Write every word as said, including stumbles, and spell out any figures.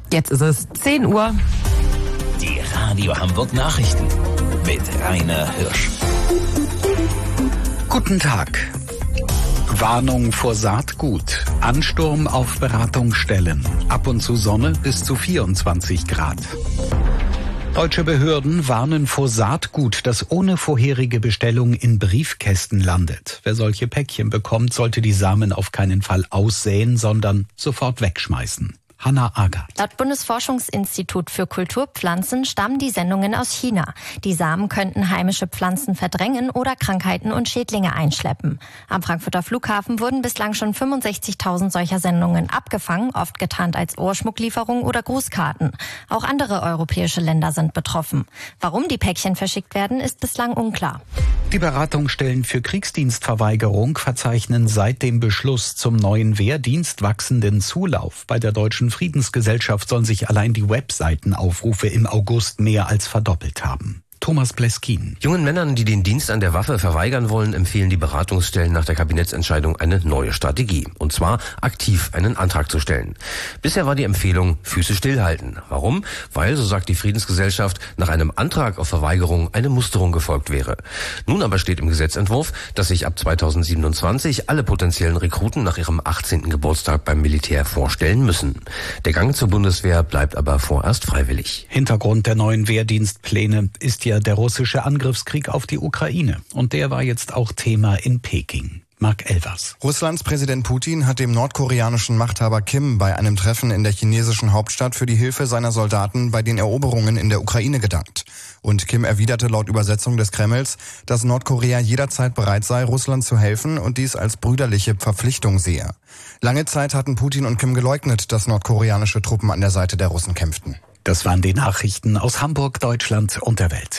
Jetzt ist es zehn Uhr. Die Radio Hamburg Nachrichten mit Rainer Hirsch. Guten Tag. Warnung vor Saatgut. Ansturm auf Beratungsstellen. Ab und zu Sonne bis zu vierundzwanzig Grad. Deutsche Behörden warnen vor Saatgut, das ohne vorherige Bestellung in Briefkästen landet. Wer solche Päckchen bekommt, sollte die Samen auf keinen Fall aussäen, sondern sofort wegschmeißen. Hanna Ager. Laut Bundesforschungsinstitut für Kulturpflanzen stammen die Sendungen aus China. Die Samen könnten heimische Pflanzen verdrängen oder Krankheiten und Schädlinge einschleppen. Am Frankfurter Flughafen wurden bislang schon fünfundsechzigtausend solcher Sendungen abgefangen, oft getarnt als Ohrschmucklieferung oder Grußkarten. Auch andere europäische Länder sind betroffen. Warum die Päckchen verschickt werden, ist bislang unklar. Die Beratungsstellen für Kriegsdienstverweigerung verzeichnen seit dem Beschluss zum neuen Wehrdienst wachsenden Zulauf. Bei der Deutschen Friedensgesellschaft sollen sich allein die Webseitenaufrufe im August mehr als verdoppelt haben. Thomas Bleskin. Jungen Männern, die den Dienst an der Waffe verweigern wollen, empfehlen die Beratungsstellen nach der Kabinettsentscheidung eine neue Strategie. Und zwar aktiv einen Antrag zu stellen. Bisher war die Empfehlung Füße stillhalten. Warum? Weil, so sagt die Friedensgesellschaft, nach einem Antrag auf Verweigerung eine Musterung gefolgt wäre. Nun aber steht im Gesetzentwurf, dass sich ab zweitausendsiebenundzwanzig alle potenziellen Rekruten nach ihrem achtzehnten Geburtstag beim Militär vorstellen müssen. Der Gang zur Bundeswehr bleibt aber vorerst freiwillig. Hintergrund der neuen Wehrdienstpläne ist ja der russische Angriffskrieg auf die Ukraine. Und der war jetzt auch Thema in Peking. Mark Elvers. Russlands Präsident Putin hat dem nordkoreanischen Machthaber Kim bei einem Treffen in der chinesischen Hauptstadt für die Hilfe seiner Soldaten bei den Eroberungen in der Ukraine gedankt. Und Kim erwiderte laut Übersetzung des Kremls, dass Nordkorea jederzeit bereit sei, Russland zu helfen und dies als brüderliche Verpflichtung sehe. Lange Zeit hatten Putin und Kim geleugnet, dass nordkoreanische Truppen an der Seite der Russen kämpften. Das waren die Nachrichten aus Hamburg, Deutschland und der Welt.